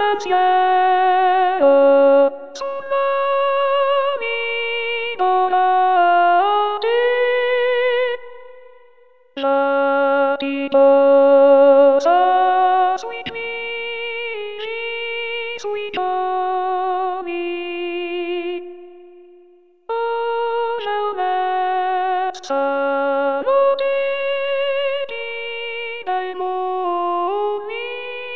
pensiero sulla volante, faticosa sui fili, sui tomi. Salute dai mondi,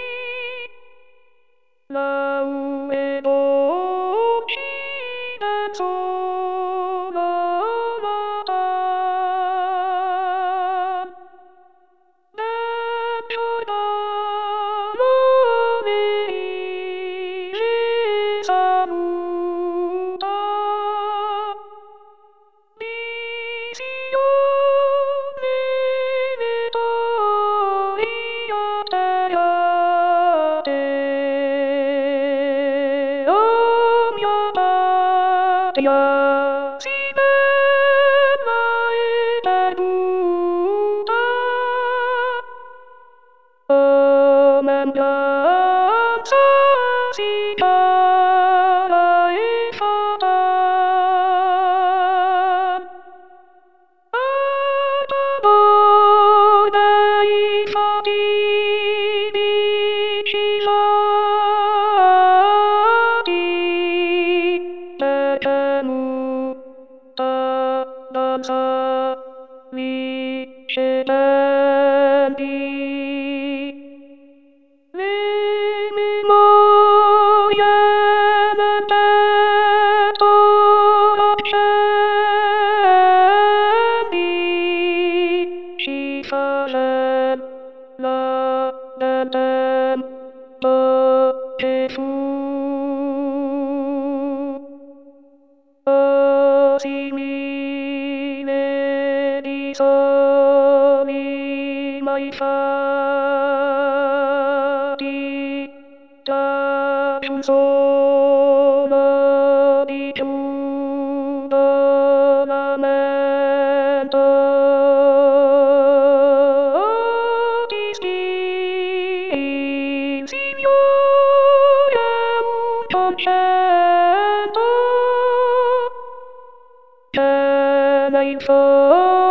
laue dolci del solo lontano, dentro l'amore si saluta. Si bella e perduta, omendanza si cala e fatal. Voi dei fatidici lati, tenuta danza viscedendi, le memorie del petto accenti, ci facella del tempo che fu. Simile di soli mai fatti, da un solo di tutto lamento. Signore, un concetto che nei